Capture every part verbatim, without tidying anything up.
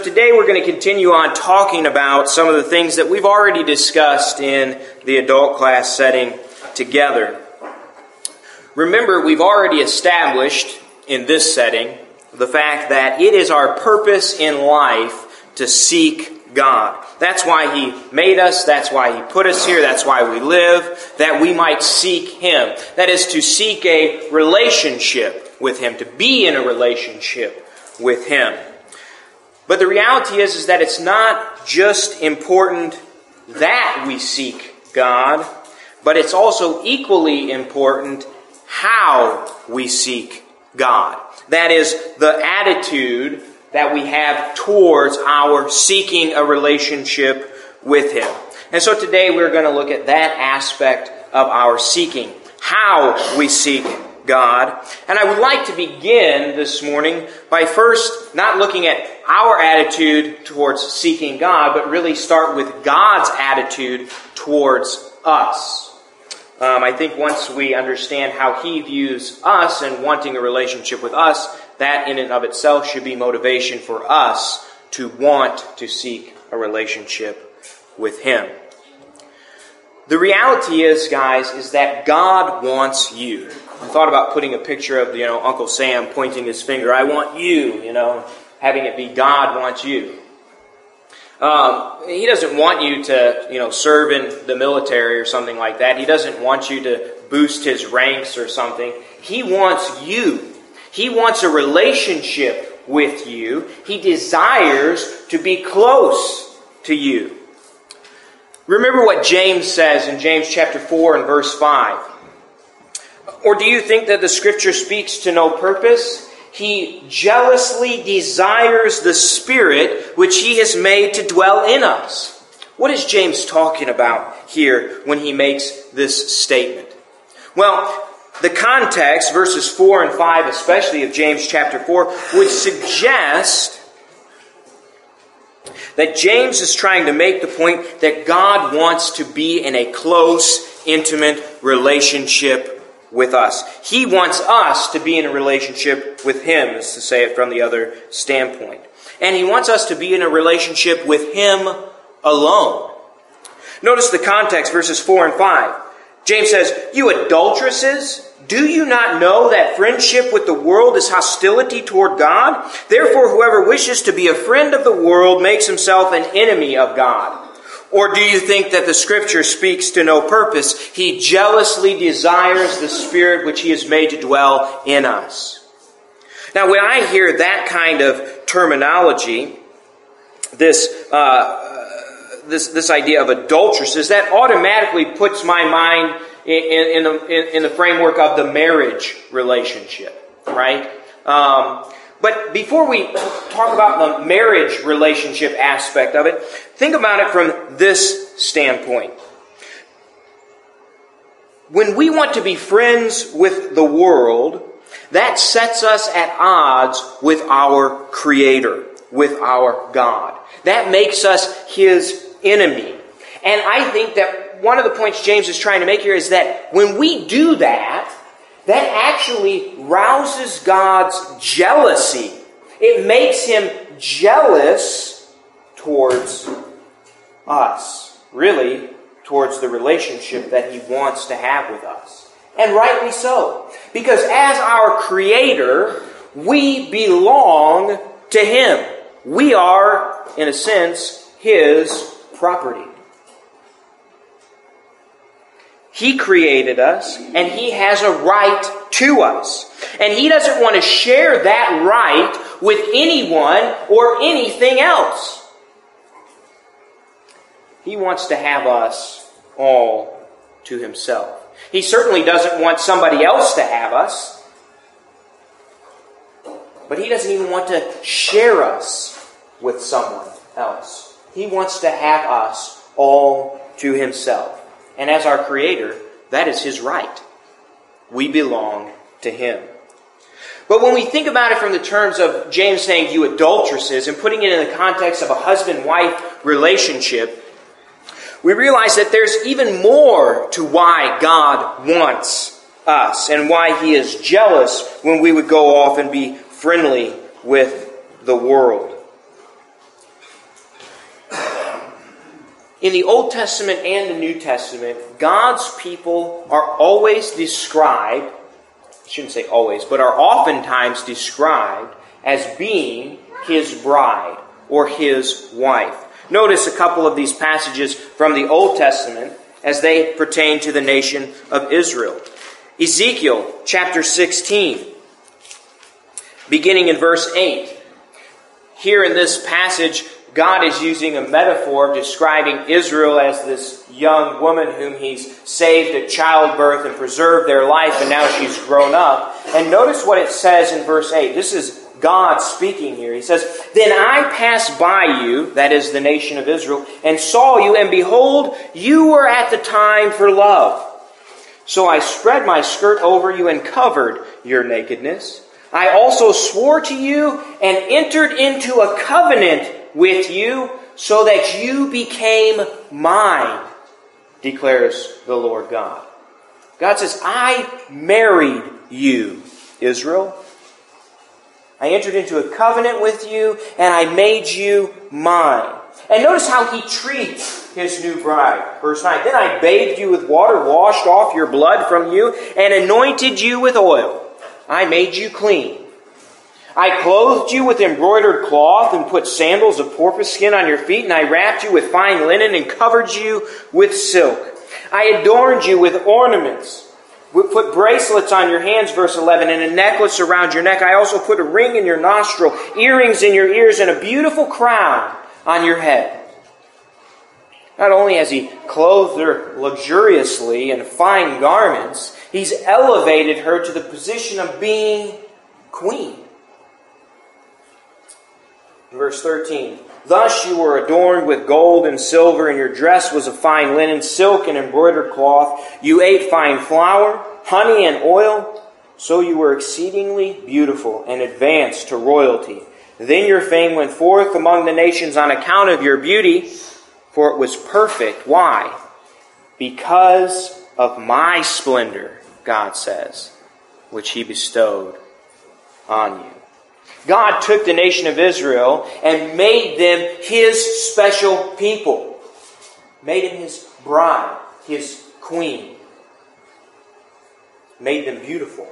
Today we're going to continue on talking about some of the things that we've already discussed in the adult class setting together. Remember, we've already established in this setting the fact that it is our purpose in life to seek God. That's why He made us, that's why He put us here, that's why we live, that we might seek Him. That is to seek a relationship with Him, to be in a relationship with Him. But the reality is, is that it's not just important that we seek God, but it's also equally important how we seek God. That is, the attitude that we have towards our seeking a relationship with Him. And so today we're going to look at that aspect of our seeking, how we seek God. And I would like to begin this morning by first not looking at our attitude towards seeking God, but really start with God's attitude towards us. Um, I think once we understand how He views us and wanting a relationship with us, that in and of itself should be motivation for us to want to seek a relationship with Him. The reality is, guys, is that God wants you. I thought about putting a picture of, you know, Uncle Sam pointing his finger. I want you, you know, having it be God wants you. Um, he doesn't want you to, you know, serve in the military or something like that. He doesn't want you to boost his ranks or something. He wants you. He wants a relationship with you. He desires to be close to you. Remember what James says in James chapter four and verse five. Or do you think that the Scripture speaks to no purpose? He jealously desires the Spirit which He has made to dwell in us. What is James talking about here when he makes this statement? Well, the context, verses four and five especially of James chapter four, would suggest that James is trying to make the point that God wants to be in a close, intimate relationship with us. He wants us to be in a relationship with Him, as to say it from the other standpoint. And He wants us to be in a relationship with Him alone. Notice the context, verses four and five. James says, "You adulteresses, do you not know that friendship with the world is hostility toward God? Therefore, whoever wishes to be a friend of the world makes himself an enemy of God. Or do you think that the Scripture speaks to no purpose? He jealously desires the Spirit which He has made to dwell in us." Now, when I hear that kind of terminology, this uh, this this idea of adulteresses, that automatically puts my mind in, in, the, in, in the framework of the marriage relationship, right? Um, But before we talk about the marriage relationship aspect of it, think about it from this standpoint. When we want to be friends with the world, that sets us at odds with our Creator, with our God. That makes us His enemy. And I think that one of the points James is trying to make here is that when we do that, that actually rouses God's jealousy. It makes Him jealous towards us. Really, towards the relationship that He wants to have with us. And rightly so. Because as our Creator, we belong to Him. We are, in a sense, His property. He created us, and He has a right to us. And He doesn't want to share that right with anyone or anything else. He wants to have us all to Himself. He certainly doesn't want somebody else to have us. But He doesn't even want to share us with someone else. He wants to have us all to Himself. And as our Creator, that is His right. We belong to Him. But when we think about it from the terms of James saying, "You adulteresses," and putting it in the context of a husband-wife relationship, we realize that there's even more to why God wants us and why He is jealous when we would go off and be friendly with the world. In the Old Testament and the New Testament, God's people are always described, I shouldn't say always, but are oftentimes described as being His bride or His wife. Notice a couple of these passages from the Old Testament as they pertain to the nation of Israel. Ezekiel chapter sixteen, beginning in verse eight. Here in this passage, God is using a metaphor describing Israel as this young woman whom He's saved at childbirth and preserved their life, and now she's grown up. And notice what it says in verse eight. This is God speaking here. He says, "Then I passed by you," that is the nation of Israel, "and saw you, and behold, you were at the time for love. So I spread my skirt over you and covered your nakedness. I also swore to you and entered into a covenant with you so that you became mine, declares the Lord God." God says, I married you, Israel. I entered into a covenant with you and I made you mine. And notice how He treats His new bride. Verse nine, "Then I bathed you with water, washed off your blood from you, and anointed you with oil. I made you clean. I clothed you with embroidered cloth and put sandals of porpoise skin on your feet, and I wrapped you with fine linen and covered you with silk. I adorned you with ornaments. We put bracelets on your hands," verse eleven, "and a necklace around your neck. I also put a ring in your nostril, earrings in your ears, and a beautiful crown on your head." Not only has He clothed her luxuriously in fine garments, He's elevated her to the position of being queen. Verse thirteen, "Thus you were adorned with gold and silver, and your dress was of fine linen, silk, and embroidered cloth. You ate fine flour, honey, and oil, so you were exceedingly beautiful and advanced to royalty. Then your fame went forth among the nations on account of your beauty, for it was perfect." Why? "Because of my splendor," God says, "which He bestowed on you." God took the nation of Israel and made them His special people. Made them His bride, His queen. Made them beautiful.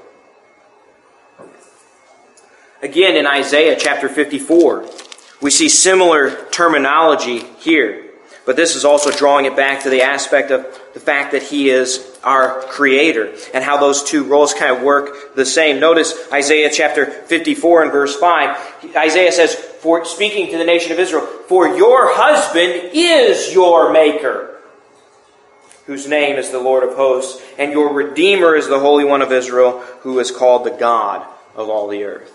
Again, in Isaiah chapter fifty-four, we see similar terminology here. But this is also drawing it back to the aspect of the fact that He is our Creator and how those two roles kind of work the same. Notice Isaiah chapter fifty-four and verse five. Isaiah says, for speaking to the nation of Israel, "For your husband is your Maker, whose name is the Lord of hosts, and your Redeemer is the Holy One of Israel, who is called the God of all the earth."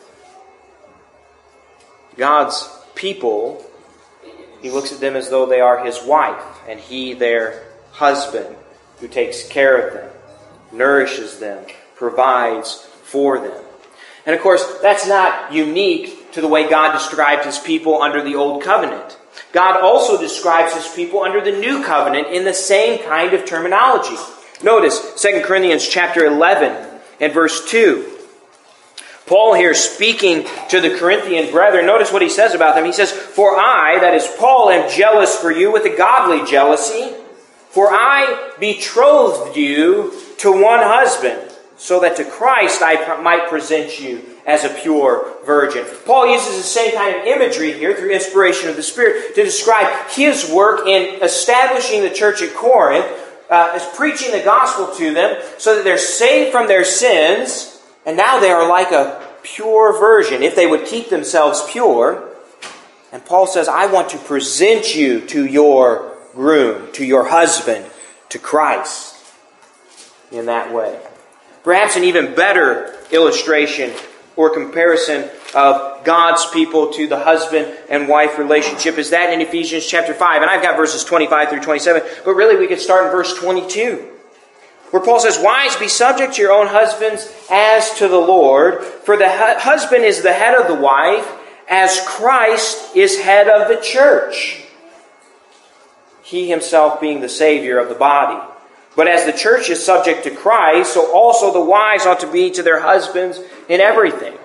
God's people, He looks at them as though they are His wife, and He their husband, who takes care of them, nourishes them, provides for them. And of course, that's not unique to the way God described His people under the Old Covenant. God also describes His people under the New Covenant in the same kind of terminology. Notice Second Corinthians chapter eleven and verse two. Paul here speaking to the Corinthian brethren, notice what he says about them. He says, "For I," that is Paul, "am jealous for you with a godly jealousy. For I betrothed you to one husband, so that to Christ I might present you as a pure virgin." Paul uses the same kind of imagery here through inspiration of the Spirit to describe his work in establishing the church at Corinth, uh, as preaching the gospel to them so that they're saved from their sins. And now they are like a pure virgin, if they would keep themselves pure. And Paul says, I want to present you to your groom, to your husband, to Christ in that way. Perhaps an even better illustration or comparison of God's people to the husband and wife relationship is that in Ephesians chapter five. And I've got verses twenty-five through twenty-seven, but really we could start in verse twenty-two. Where Paul says, "Wives, be subject to your own husbands as to the Lord. For the hu- husband is the head of the wife, as Christ is head of the church, He Himself being the Savior of the body. But as the church is subject to Christ, so also the wives ought to be to their husbands in everything.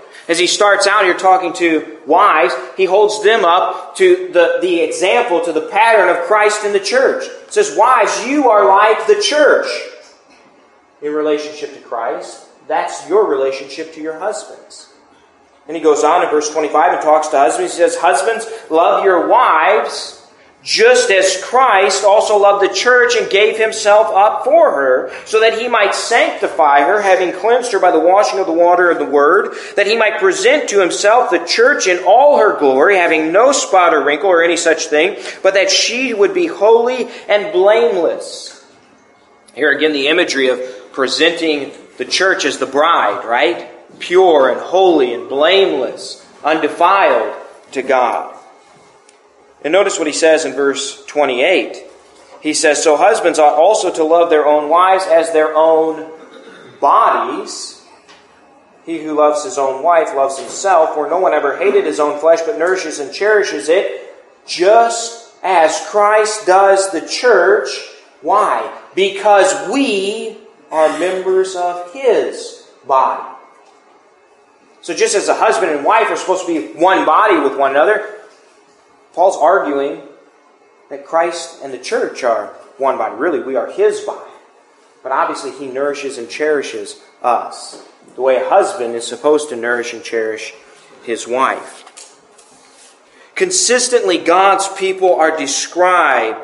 As he starts out here talking to wives, he holds them up to the, the example, to the pattern of Christ in the church. It says, wives, you are like the church in relationship to Christ. That's your relationship to your husbands. And he goes on in verse twenty-five and talks to husbands. He says, husbands, love your wives just as Christ also loved the church and gave himself up for her, so that he might sanctify her, having cleansed her by the washing of the water of the word, that he might present to himself the church in all her glory, having no spot or wrinkle or any such thing, but that she would be holy and blameless. Here again, the imagery of presenting the church as the bride, right? Pure and holy and blameless, undefiled to God. And notice what he says in verse twenty-eight. He says, so husbands ought also to love their own wives as their own bodies. He who loves his own wife loves himself, for no one ever hated his own flesh, but nourishes and cherishes it, just as Christ does the church. Why? Because we are members of his body. So just as a husband and wife are supposed to be one body with one another, Paul's arguing that Christ and the church are one body. Really, we are his body. But obviously, he nourishes and cherishes us, the way a husband is supposed to nourish and cherish his wife. Consistently, God's people are described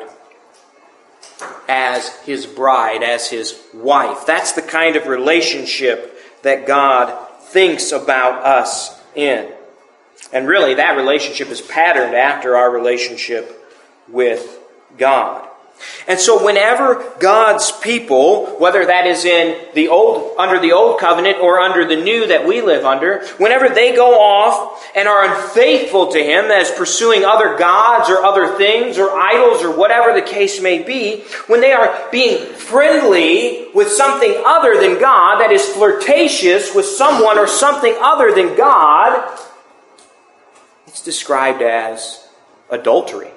as his bride, as his wife. That's the kind of relationship that God thinks about us in. And really, that relationship is patterned after our relationship with God. And so whenever God's people, whether that is in the old, under the old covenant or under the new that we live under, whenever they go off and are unfaithful to him as pursuing other gods or other things or idols or whatever the case may be, when they are being friendly with something other than God, that is flirtatious with someone or something other than God, it's described as adultery.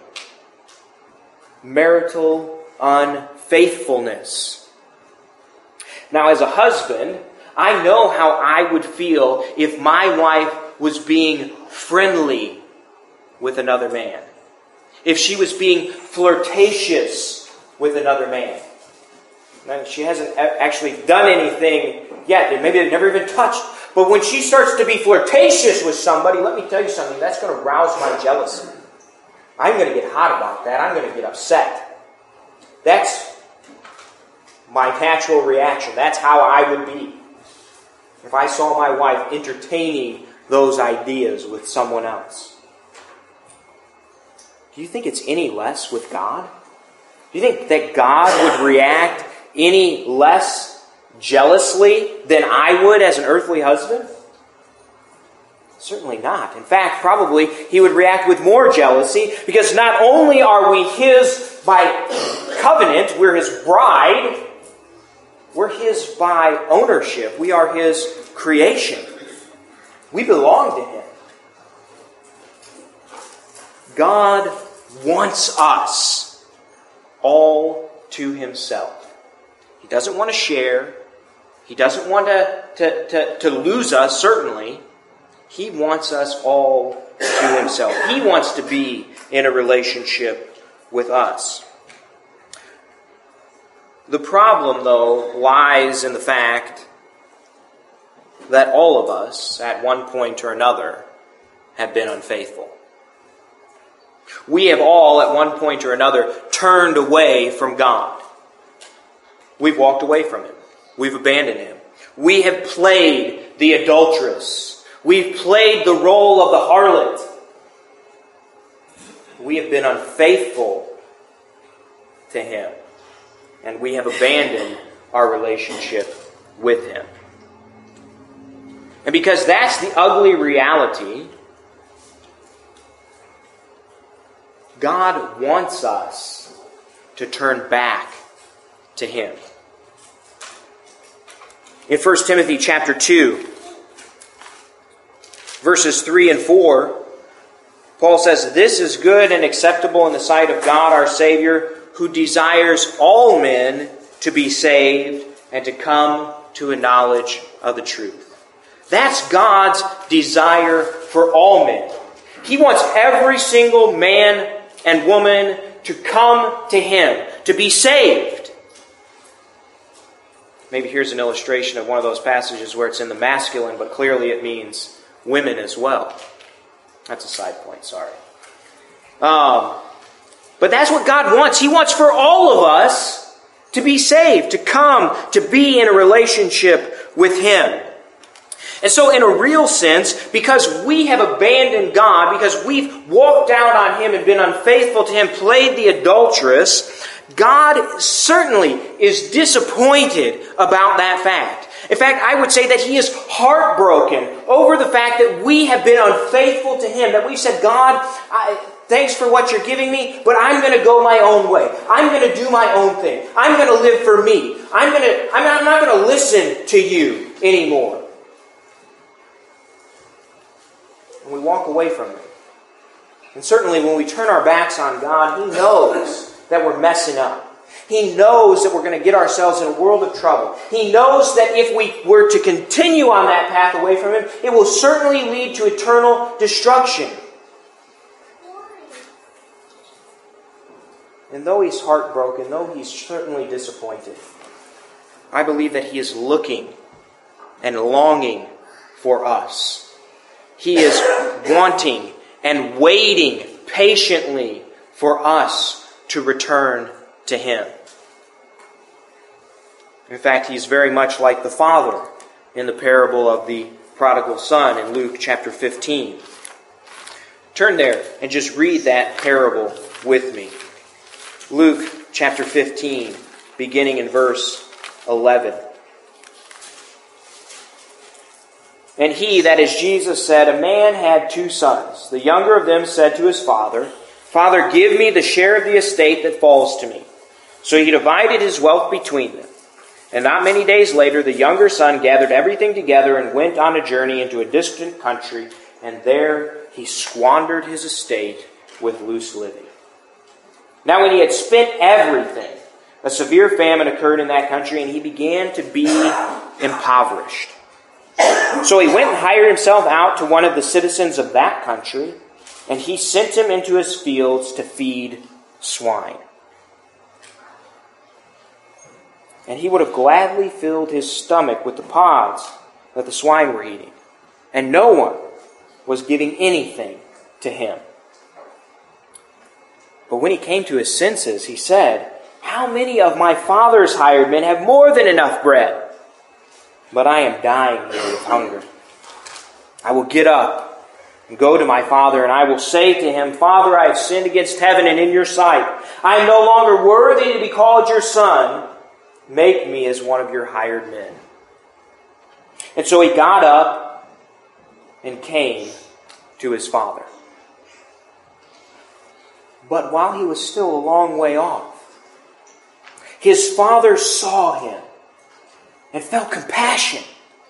Marital unfaithfulness. Now, as a husband, I know how I would feel if my wife was being friendly with another man. If she was being flirtatious with another man. Now, she hasn't actually done anything yet. Maybe they've never even touched. But when she starts to be flirtatious with somebody, let me tell you something, that's going to rouse my jealousy. I'm going to get hot about that. I'm going to get upset. That's my natural reaction. That's how I would be if I saw my wife entertaining those ideas with someone else. Do you think it's any less with God? Do you think that God would react any less jealously than I would as an earthly husband? Certainly not. In fact, probably he would react with more jealousy, because not only are we his by covenant, we're his bride, we're his by ownership. We are his creation. We belong to him. God wants us all to himself. He doesn't want to share. He doesn't want to, to, to, to lose us, certainly. He wants us all to himself. He wants to be in a relationship with us. The problem, though, lies in the fact that all of us, at one point or another, have been unfaithful. We have all, at one point or another, turned away from God. We've walked away from him. We've abandoned him. We have played the adulteress. We've played the role of the harlot. We have been unfaithful to him. And we have abandoned our relationship with him. And because that's the ugly reality, God wants us to turn back to him. In First Timothy chapter two, verses three and four, Paul says, "This is good and acceptable in the sight of God our Savior, who desires all men to be saved and to come to a knowledge of the truth." That's God's desire for all men. He wants every single man and woman to come to Him, to be saved. Maybe here's an illustration of one of those passages where it's in the masculine, but clearly it means women as well. That's a side point, sorry. Um, but that's what God wants. He wants for all of us to be saved, to come, to be in a relationship with Him. And so in a real sense, because we have abandoned God, because we've walked out on Him and been unfaithful to Him, played the adulteress, God certainly is disappointed about that fact. In fact, I would say that He is heartbroken over the fact that we have been unfaithful to Him, that we've said, God, I, thanks for what you're giving me, but I'm going to go my own way. I'm going to do my own thing. I'm going to live for me. I'm going to, I'm not, I'm not going to listen to you anymore. And we walk away from Him. And certainly when we turn our backs on God, He knows that we're messing up. He knows that we're going to get ourselves in a world of trouble. He knows that if we were to continue on that path away from Him, it will certainly lead to eternal destruction. And though He's heartbroken, though He's certainly disappointed, I believe that He is looking and longing for us. He is wanting and waiting patiently for us to return to Him. In fact, He's very much like the Father in the parable of the prodigal son in Luke chapter fifteen. Turn there and just read that parable with me. Luke chapter fifteen, beginning in verse eleven. And he, that is Jesus, said, a man had two sons. The younger of them said to his father, Father, give me the share of the estate that falls to me. So he divided his wealth between them. And not many days later, the younger son gathered everything together and went on a journey into a distant country, and there he squandered his estate with loose living. Now when he had spent everything, a severe famine occurred in that country, and he began to be impoverished. So he went and hired himself out to one of the citizens of that country, and he sent him into his fields to feed swine. And he would have gladly filled his stomach with the pods that the swine were eating, and no one was giving anything to him. But when he came to his senses, he said, How many of my father's hired men have more than enough bread? But I am dying here with hunger. I will get up and go to my father, and I will say to him, Father, I have sinned against heaven and in your sight. I am no longer worthy to be called your son. Make me as one of your hired men. And so he got up and came to his father. But while he was still a long way off, his father saw him and felt compassion,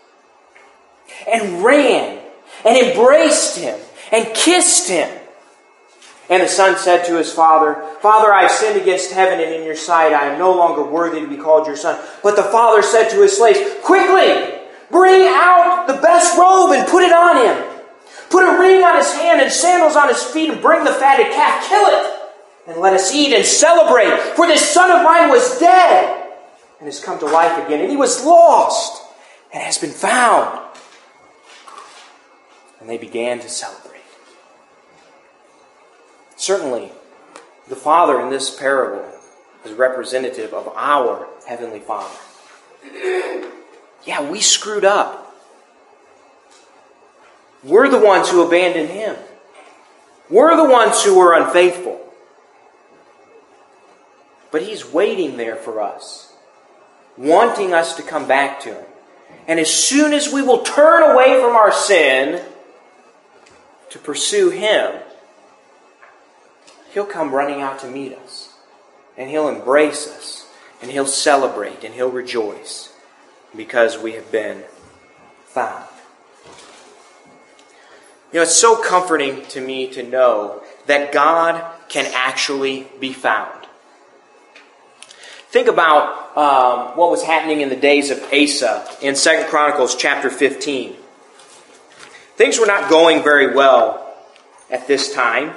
and ran, and embraced him, and kissed him. And the son said to his father, Father, I have sinned against heaven and in your sight. I am no longer worthy to be called your son. But the father said to his slaves, Quickly, bring out the best robe and put it on him. Put a ring on his hand and sandals on his feet, and bring the fatted calf. Kill it, and let us eat and celebrate. For this son of mine was dead and has come to life again. And he was lost and has been found. And they began to celebrate. Certainly, the Father in this parable is representative of our Heavenly Father. Yeah, we screwed up. We're the ones who abandoned Him. We're the ones who were unfaithful. But He's waiting there for us, wanting us to come back to Him. And as soon as we will turn away from our sin to pursue Him, He'll come running out to meet us. And He'll embrace us. And He'll celebrate. And He'll rejoice. Because we have been found. You know, it's so comforting to me to know that God can actually be found. Think about um, what was happening in the days of Asa in Second Chronicles chapter fifteen. Things were not going very well at this time.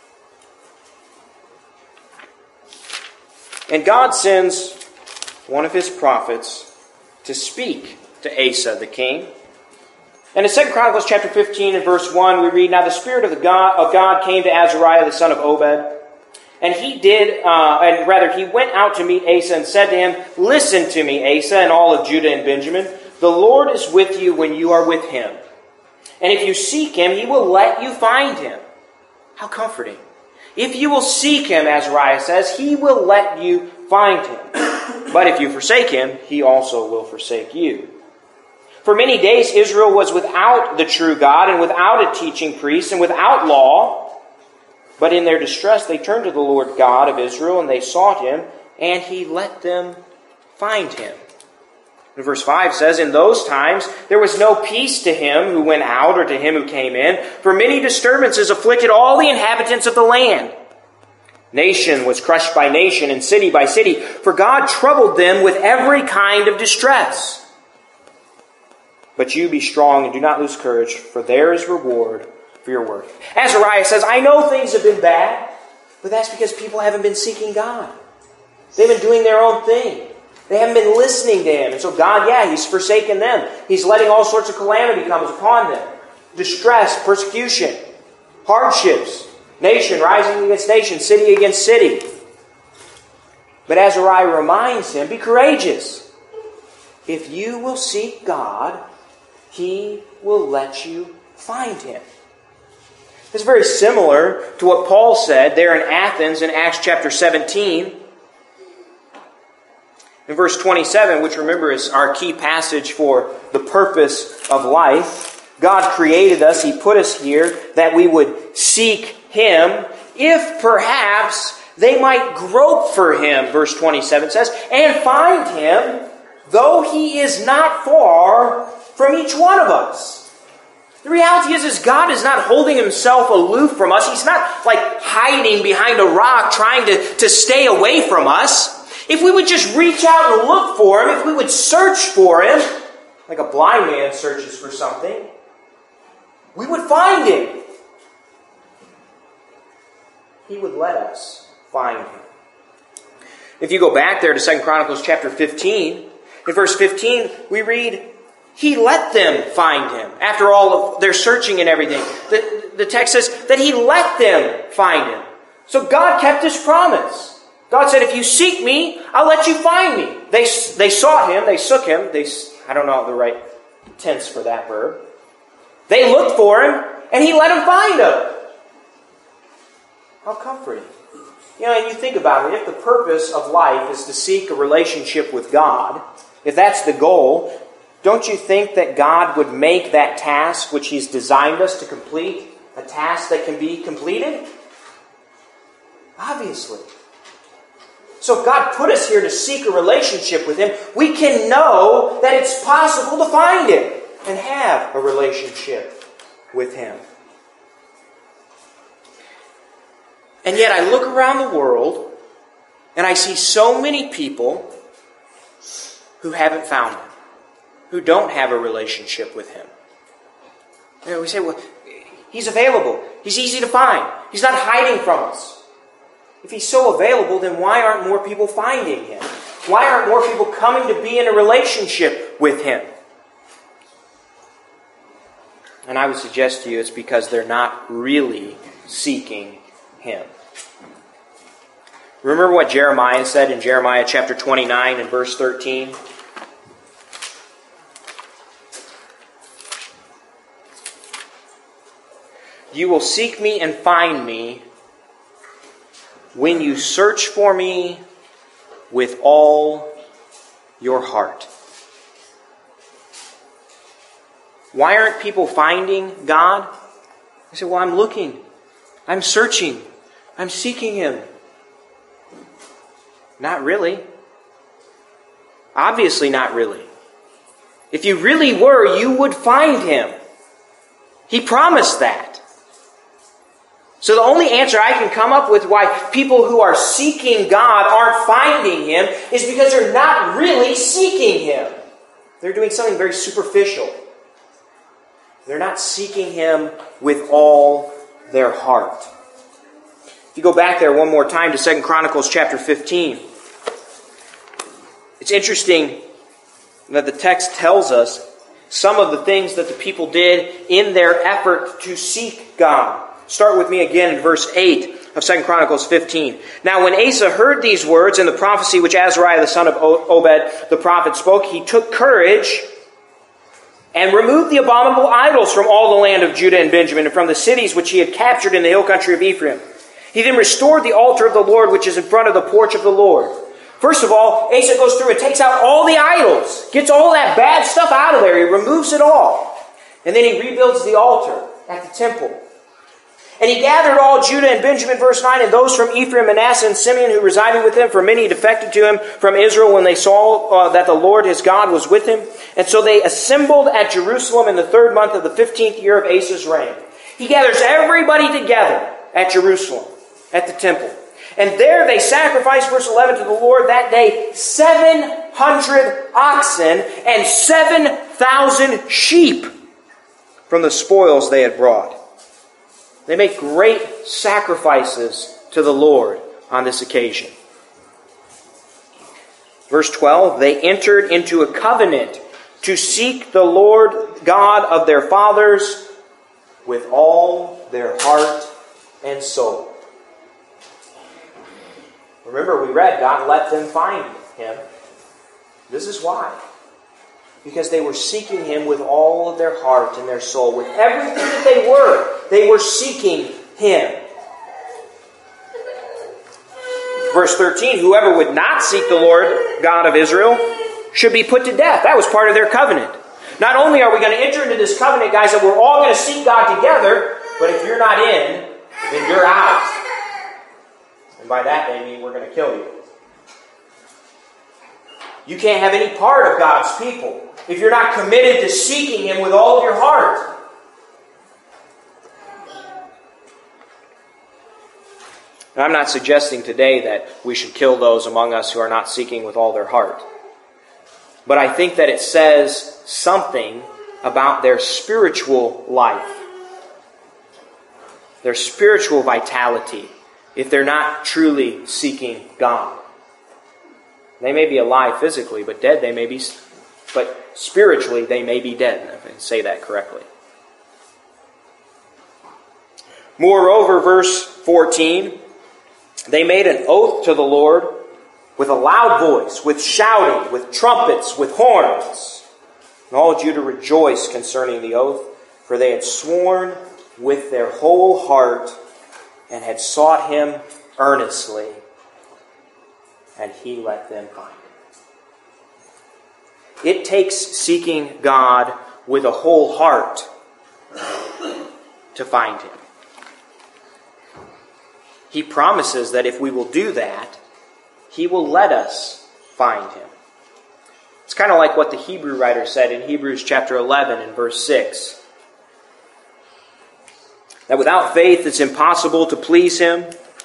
And God sends one of his prophets to speak to Asa the king. And in Second Chronicles chapter fifteen and verse one, we read, "Now the Spirit of, the God, of God came to Azariah the son of Obed. And he did, uh, and rather he went out to meet Asa and said to him, 'Listen to me, Asa, and all of Judah and Benjamin. The Lord is with you when you are with him. And if you seek him, he will let you find him.'" How comforting. If you will seek him, Azariah says, he will let you find him. But if you forsake him, he also will forsake you. For many days Israel was without the true God and without a teaching priest and without law. But in their distress they turned to the Lord God of Israel and they sought him, and he let them find him. And verse five says, "In those times there was no peace to him who went out or to him who came in, for many disturbances afflicted all the inhabitants of the land. Nation was crushed by nation and city by city, for God troubled them with every kind of distress. But you be strong and do not lose courage, for there is reward for your work." Azariah says, I know things have been bad, but that's because people haven't been seeking God. They've been doing their own thing. They haven't been listening to him. And so God, yeah, he's forsaken them. He's letting all sorts of calamity come upon them. Distress, persecution, hardships, nation rising against nation, city against city. But Azariah reminds him, be courageous. If you will seek God, he will let you find him. It's very similar to what Paul said there in Athens in Acts chapter seventeen. In verse twenty-seven, which remember is our key passage for the purpose of life. God created us, he put us here that we would seek him, if perhaps they might grope for him, verse twenty-seven says, and find him, though he is not far from each one of us. The reality is, is God is not holding himself aloof from us. He's not like hiding behind a rock trying to, to stay away from us. If we would just reach out and look for him, if we would search for him, like a blind man searches for something, we would find him. He would let us find him. If you go back there to Second Chronicles chapter fifteen, in verse fifteen, we read, he let them find him. After all of their searching and everything, the, the text says that he let them find him. So God kept his promise. God said, if you seek me, I'll let you find me. They, they sought him, they sook him. They, I don't know the right tense for that verb. They looked for him, and he let them find him. How comforting. You know, and you think about it, if the purpose of life is to seek a relationship with God, if that's the goal, don't you think that God would make that task which he's designed us to complete a task that can be completed? Obviously. So if God put us here to seek a relationship with him, we can know that it's possible to find him and have a relationship with him. And yet I look around the world and I see so many people who haven't found him, who don't have a relationship with him. You know, we say, well, he's available. He's easy to find. He's not hiding from us. If he's so available, then why aren't more people finding him? Why aren't more people coming to be in a relationship with him? And I would suggest to you it's because they're not really seeking him. Remember what Jeremiah said in Jeremiah chapter twenty-nine and verse thirteen? You will seek me and find me when you search for me with all your heart. Why aren't people finding God? They say, well, I'm looking. I'm searching. I'm seeking him. Not really. Obviously not really. If you really were, you would find him. He promised that. So the only answer I can come up with why people who are seeking God aren't finding him is because they're not really seeking him. They're doing something very superficial. They're not seeking Him with all their heart. If you go back there one more time to Second Chronicles chapter fifteen, it's interesting that the text tells us some of the things that the people did in their effort to seek God. Start with me again in verse eight of Second Chronicles fifteen. Now when Asa heard these words and the prophecy which Azariah the son of Obed the prophet spoke, he took courage and removed the abominable idols from all the land of Judah and Benjamin and from the cities which he had captured in the hill country of Ephraim. He then restored the altar of the Lord which is in front of the porch of the Lord. First of all, Asa goes through and takes out all the idols, gets all that bad stuff out of there. He removes it all. And then he rebuilds the altar at the temple. And he gathered all Judah and Benjamin, verse nine, and those from Ephraim, Manasseh, and Simeon who resided with him, for many defected to him from Israel when they saw uh, that the Lord his God was with him. And so they assembled at Jerusalem in the third month of the fifteenth year of Asa's reign. He gathers everybody together at Jerusalem, at the temple. And there they sacrificed, verse eleven, to the Lord that day seven hundred oxen and seven thousand sheep from the spoils they had brought. They make great sacrifices to the Lord on this occasion. Verse twelve, they entered into a covenant to seek the Lord God of their fathers with all their heart and soul. Remember, we read, God let them find Him. This is why. Because they were seeking Him with all of their heart and their soul. With everything that they were, they were seeking Him. Verse thirteen, whoever would not seek the Lord God of Israel should be put to death. That was part of their covenant. Not only are we going to enter into this covenant, guys, that we're all going to seek God together, but if you're not in, then you're out. And by that they mean we're going to kill you. You can't have any part of God's people if you're not committed to seeking Him with all of your heart. And I'm not suggesting today that we should kill those among us who are not seeking with all their heart. But I think that it says something about their spiritual life, their spiritual vitality, if they're not truly seeking God. They may be alive physically, but dead they may be, but spiritually they may be dead, if I can say that correctly. Moreover, verse fourteen, they made an oath to the Lord with a loud voice, with shouting, with trumpets, with horns. And all Judah rejoiced concerning the oath, for they had sworn with their whole heart and had sought Him earnestly, and He let them find Him. It takes seeking God with a whole heart to find Him. He promises that if we will do that, He will let us find Him. It's kind of like what the Hebrew writer said in Hebrews chapter eleven and verse six. That without faith it's impossible to please Him.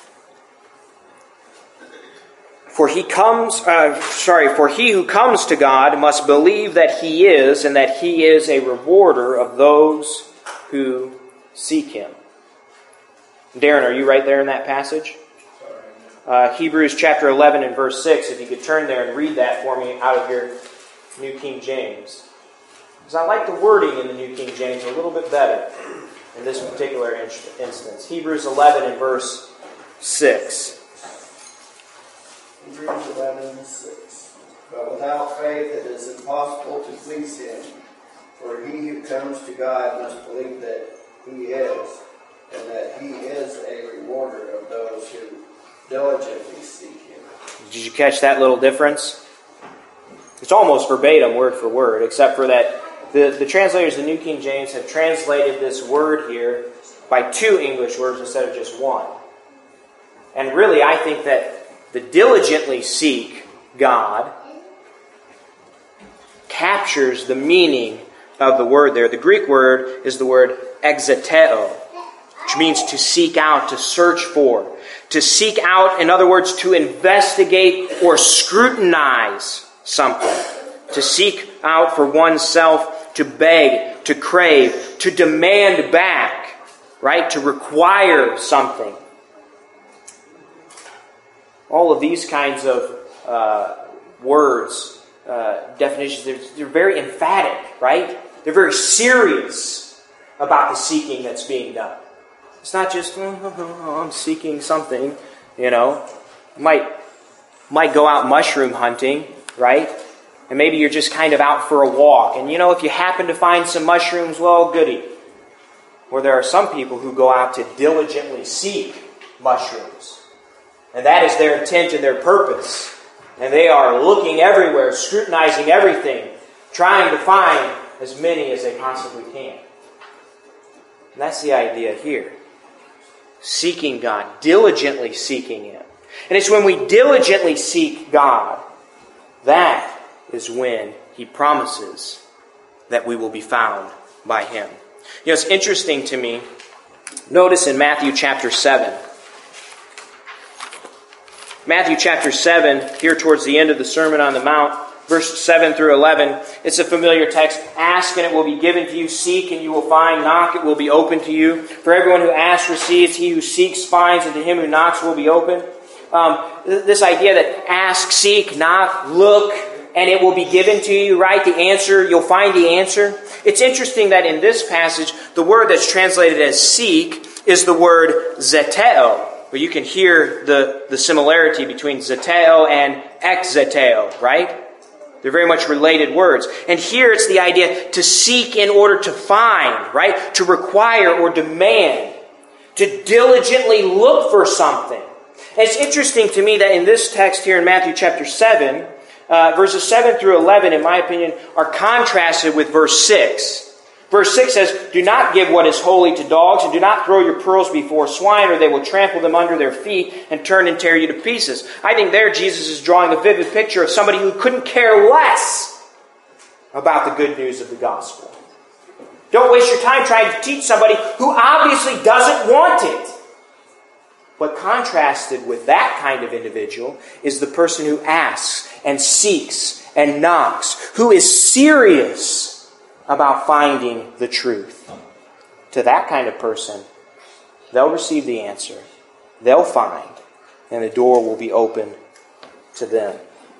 For he comes, uh, sorry, for he who comes to God must believe that He is, and that He is a rewarder of those who seek Him. Darren, are you right there in that passage? Uh, Hebrews chapter eleven and verse six. If you could turn there and read that for me out of your New King James. Because I like the wording in the New King James a little bit better in this particular instance. Hebrews eleven and verse six. Hebrews eleven and six. But without faith it is impossible to please Him. For he who comes to God must believe that He is, and that He is a rewarder of those who diligently seek Him. Did you catch that little difference? It's almost verbatim, word for word, except for that the, the translators of the New King James have translated this word here by two English words instead of just one. And really, I think that the diligently seek God captures the meaning of the word there. The Greek word is the word exeteo, which means to seek out, to search for. To seek out, in other words, to investigate or scrutinize something. To seek out for oneself, to beg to crave, to demand back, right? To require something. All of these kinds of uh, words, uh, definitions, they're, they're very emphatic, right? They're very serious about the seeking that's being done. It's not just, oh, oh, oh, I'm seeking something, you know. You might, might go out mushroom hunting, right? And maybe you're just kind of out for a walk. And you know, if you happen to find some mushrooms, well, goody. Or there are some people who go out to diligently seek mushrooms. And that is their intent and their purpose. And they are looking everywhere, scrutinizing everything, trying to find as many as they possibly can. And that's the idea here. Seeking God, diligently seeking Him. And it's when we diligently seek God, that is when He promises that we will be found by Him. You know, it's interesting to me. Notice in Matthew chapter seven. Matthew chapter seven, here towards the end of the Sermon on the Mount, verse seven through eleven. It's a familiar text. Ask and it will be given to you. Seek and you will find. Knock, it will be open to you. For everyone who asks receives. He who seeks finds. And to him who knocks will be open. Um, this idea that ask, seek, knock, look, and it will be given to you, right? The answer, you'll find the answer. It's interesting that in this passage, the word that's translated as seek is the word zeteo. But you can hear the, the similarity between zeteo and exzeteo, right? They're very much related words. And here it's the idea to seek in order to find, right? To require or demand. To diligently look for something. And it's interesting to me that in this text here in Matthew chapter seven, uh, verses seven through eleven, in my opinion, are contrasted with verse six. Verse six says, do not give what is holy to dogs, and do not throw your pearls before swine, or they will trample them under their feet and turn and tear you to pieces. I think there Jesus is drawing a vivid picture of somebody who couldn't care less about the good news of the gospel. Don't waste your time trying to teach somebody who obviously doesn't want it. But contrasted with that kind of individual is the person who asks and seeks and knocks, who is serious about finding the truth. To that kind of person, they'll receive the answer, they'll find, and the door will be open to them.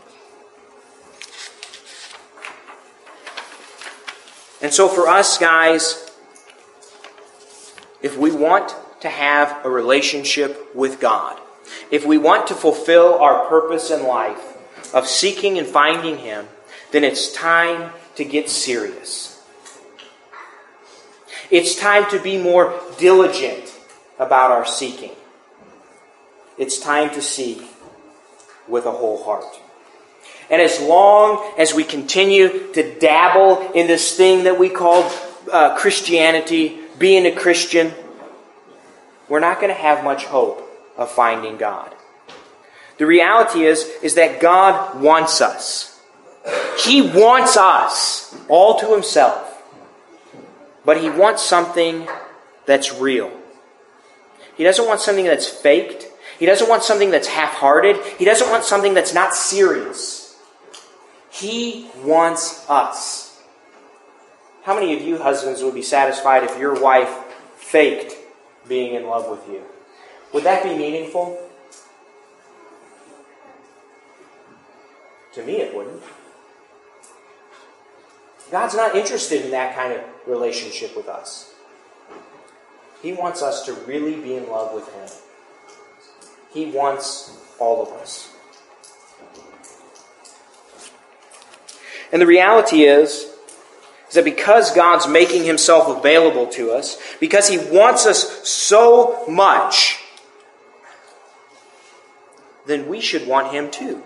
And so for us, guys, if we want to have a relationship with God, if we want to fulfill our purpose in life of seeking and finding Him, then it's time to get serious. It's time to be more diligent about our seeking. It's time to seek with a whole heart. And as long as we continue to dabble in this thing that we call uh, Christianity, being a Christian, we're not going to have much hope of finding God. The reality is, is that God wants us. He wants us all to Himself. But He wants something that's real. He doesn't want something that's faked. He doesn't want something that's half-hearted. He doesn't want something that's not serious. He wants us. How many of you husbands would be satisfied if your wife faked being in love with you? Would that be meaningful? To me, it wouldn't. God's not interested in that kind of relationship with us. He wants us to really be in love with Him. He wants all of us. And the reality is, is that because God's making Himself available to us, because He wants us so much, then we should want Him too.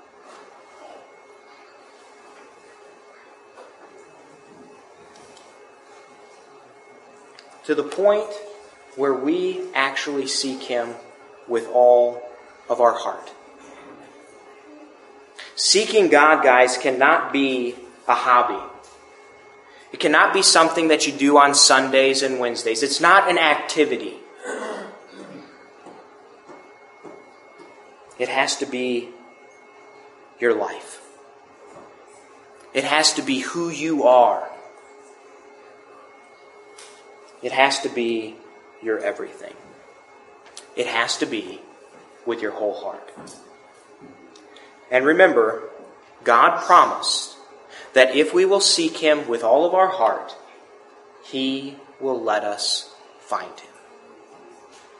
To the point where we actually seek Him with all of our heart. Seeking God, guys, cannot be a hobby. It cannot be something that you do on Sundays and Wednesdays. It's not an activity. It has to be your life. It has to be who you are. It has to be your everything. It has to be with your whole heart. And remember, God promised that if we will seek Him with all of our heart, He will let us find Him.